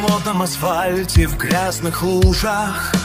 мокром асфальте, в грязных лужах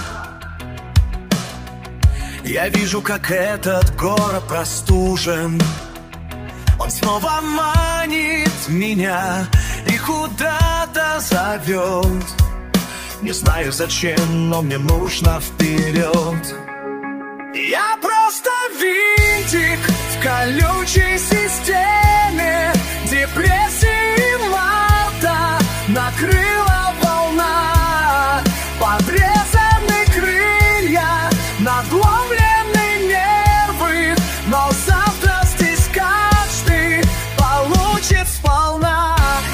я вижу, как этот город простужен. Он снова манит меня и куда-то зовет. Не знаю зачем, но мне нужно вперед. Я просто винтик в колючей системе. Депрессии марта накрыла волна. Подрезаны крылья, надломлены нервы, но завтра здесь каждый получит сполна.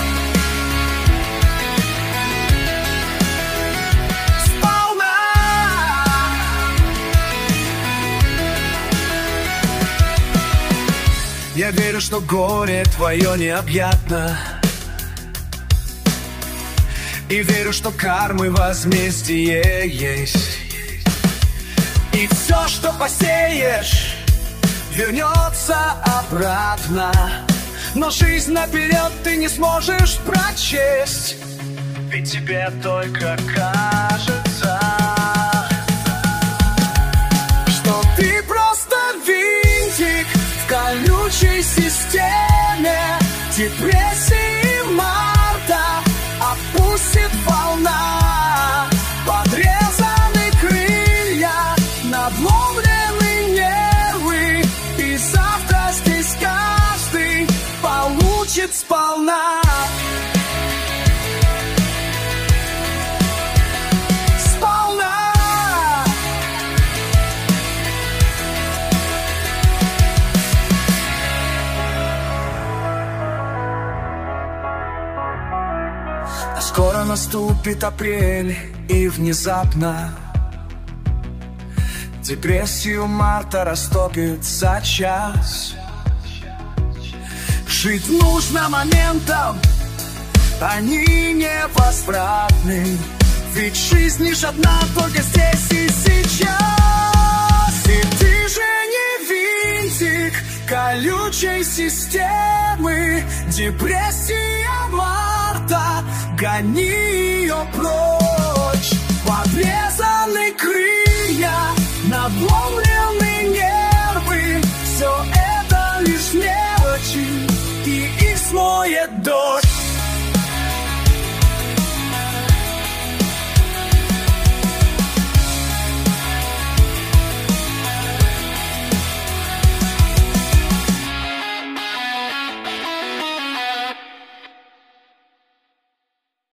Я верю, что горе твое необъятно, и верю, что кармы возмездие есть. И все, что посеешь, вернется обратно. Но жизнь наперед ты не сможешь прочесть, ведь тебе только кажется, что ты просто винтик в колючей системе. Депрессии марта опустит волна. Подрезаны крылья, надломлены нервы, и завтра здесь каждый получит сполна. Скоро наступит апрель, и внезапно депрессию марта растопит за час. Жить нужно моментом, они невозвратны, ведь жизнь лишь одна, только здесь и сейчас. И ты же не винтик колючей системы. Депрессия марта, гони ее прочь. Подрезай